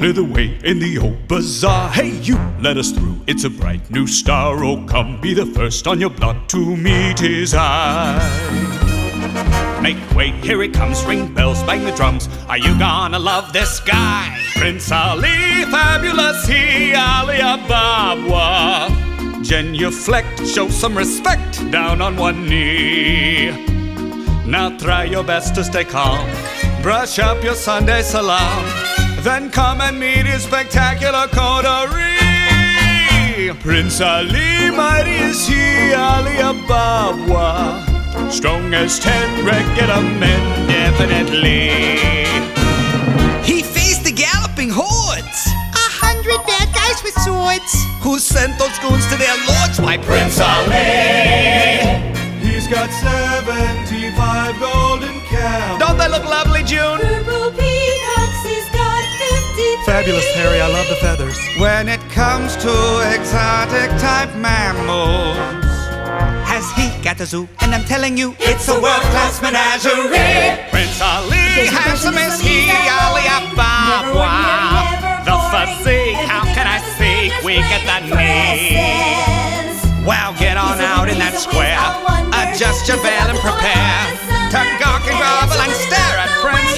clear the way in the old bazaar. Hey, you, let us through, it's a bright new star. Oh, come, be the first on your block to meet his eye. Make way, here he comes, ring bells, bang the drums. Are you gonna love this guy? Prince Ali, fabulous he, Ali Ababwa. Genuflect, show some respect, down on one knee. Now try your best to stay calm, brush up your Sunday salam, then come and meet his spectacular coterie. Prince Ali, mighty is he, Ali Ababwa. Strong as 10 regular men, definitely. He faced the galloping hordes, 100 bad guys with swords. who sent those goons to their lords. Why, Prince Ali, He's got 75 golden cows. don't they look lovely, June? Purple peacocks, he's got 50. Fabulous, Harry, I love the feathers. When it comes to exotic type mammals, has he got a zoo? And I'm telling you, it's a world-class menagerie. Prince Ali, handsome is he, Ali Ababwa. The physique, how can I speak? Weak at the knees. Well, get on out in that square, adjust your veil and prepare to gawk and grovel and stare at Prince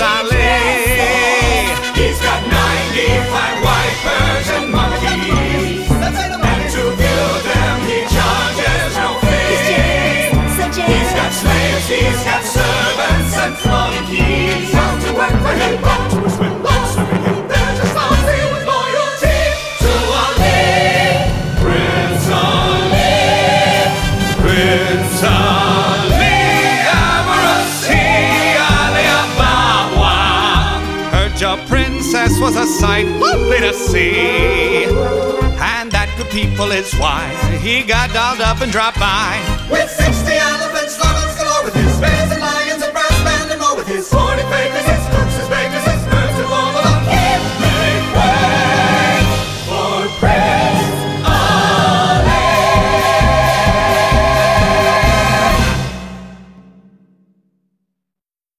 Ali. He's got 95 white Persian monkeys, and to view them he charges no fee. He's got slaves, he's got servants and flunkies, out to work for him, up to his will, love serving him. They're just all filled with loyalty to Ali. Prince Ali, Prince Ali, amorous he, Ali Ababwa. Heard your princess was a sight lovely to see, and that good people is why he got dolled up and dropped by. with 60 elephants,